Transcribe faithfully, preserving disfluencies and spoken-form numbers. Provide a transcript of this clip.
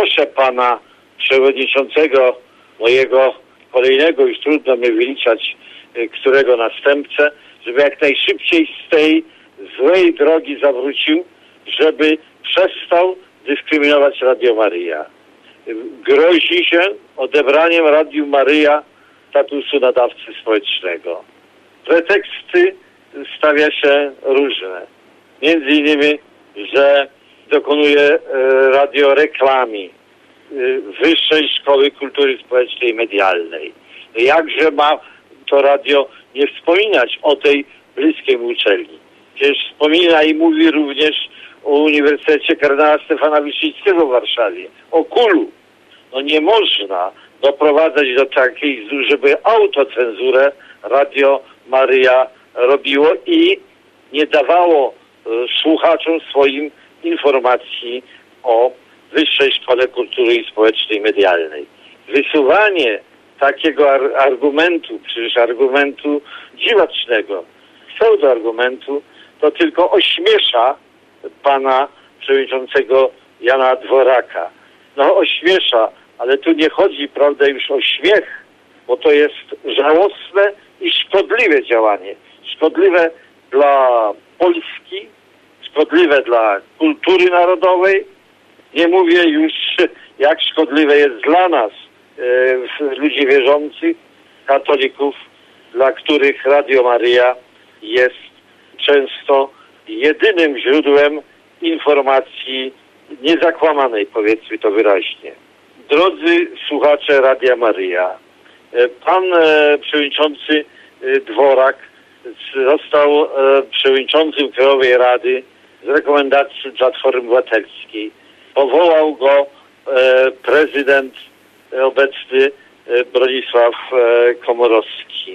proszę pana przewodniczącego, mojego kolejnego, już trudno mnie wyliczać, którego następcę, żeby jak najszybciej z tej złej drogi zawrócił, żeby przestał dyskryminować Radio Maryja. Grozi się odebraniem Radiu Maryja statusu nadawcy społecznego. Preteksty stawia się różne. Między innymi, że dokonuje radio reklamy Wyższej Szkoły Kultury Społecznej i Medialnej. Jakże ma to radio nie wspominać o tej bliskiej mu uczelni? Przecież wspomina i mówi również o Uniwersytecie Kardynała Stefana Wyszyńskiego w Warszawie, o Kulu. No nie można doprowadzać do takiej, żeby autocenzurę Radio Maryja robiło i nie dawało słuchaczom swoim informacji o Wyższej Szkole Kultury i Społecznej i Medialnej. Wysuwanie takiego ar- argumentu, przecież argumentu dziwacznego, pseudoargumentu, to tylko ośmiesza pana przewodniczącego Jana Dworaka. No ośmiesza, ale tu nie chodzi, prawda, już o śmiech, bo to jest żałosne i szkodliwe działanie. Szkodliwe dla Polski, szkodliwe dla kultury narodowej. Nie mówię już, jak szkodliwe jest dla nas, e, ludzi wierzących, katolików, dla których Radio Maryja jest często jedynym źródłem informacji niezakłamanej, powiedzmy to wyraźnie. Drodzy słuchacze Radia Maryja, pan e, przewodniczący e, Dworak został e, przewodniczącym Krajowej Rady z rekomendacji Platformy Obywatelskiej. Powołał go e, prezydent e, obecny e, Bronisław e, Komorowski.